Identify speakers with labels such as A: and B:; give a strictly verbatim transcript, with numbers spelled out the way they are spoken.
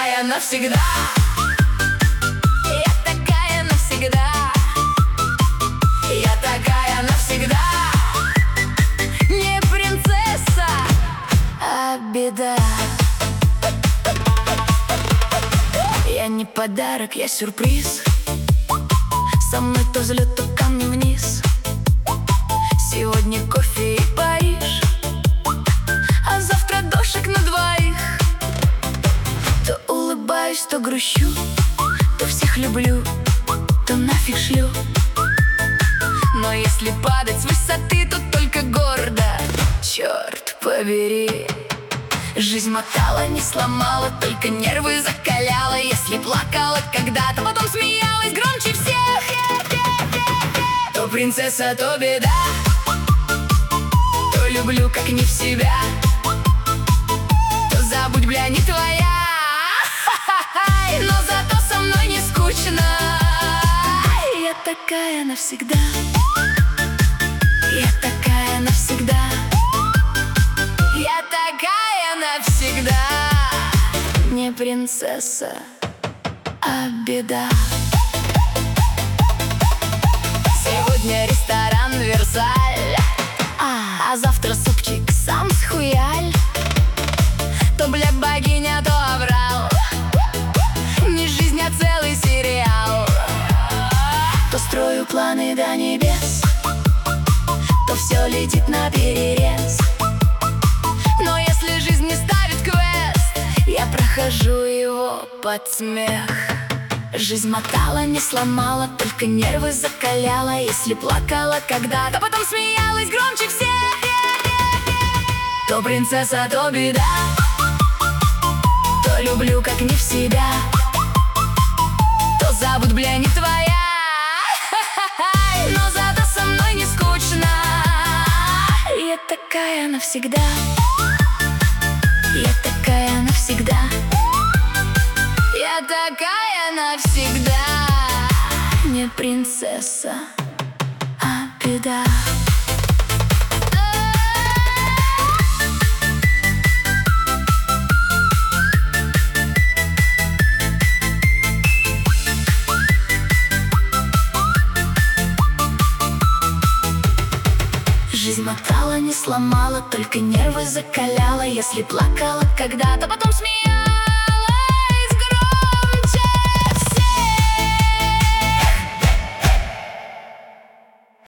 A: такая навсегда. Я такая навсегда. Я такая навсегда. Не принцесса, а беда. Я не подарок, я сюрприз. Со мной то взлет, то камни вниз. Сегодня кофе и Париж, а завтра дошик на двоих. То улыбаюсь, то грущу, то всех люблю, то нафиг шлю. Но если падать с высоты, то только гордо. Черт побери. Жизнь мотала, не сломала, только нервы закаляла. Если плакала когда-то, потом смеялась громче всех, то принцесса, то беда. То люблю, как не в себя, то забудь, бля, не твоя. Но зато со мной не скучно. Я такая навсегда. Я такая навсегда. Я такая навсегда. Не принцесса, а беда. Сегодня ресторан Версаль, а, а завтра супчик сам схуяль. То, бля, богиня, то аврал. Не жизнь, а целый сериал. То строю планы до небес, то все летит на перерез. Но если жизнь не ставит квест, я прохожу его под смех. Жизнь мотала, не сломала, только нервы закаляла. Если плакала когда-то, потом смеялась громче всех, то принцесса, то беда. То люблю, как не в себя, то забудь, бля, не твоя. Но зато со мной не скучно. Я такая навсегда. Я такая навсегда. Я такая навсегда. Не принцесса, а беда. Жизнь мотала, не сломала, только нервы закаляла. Если плакала когда-то, потом смеялась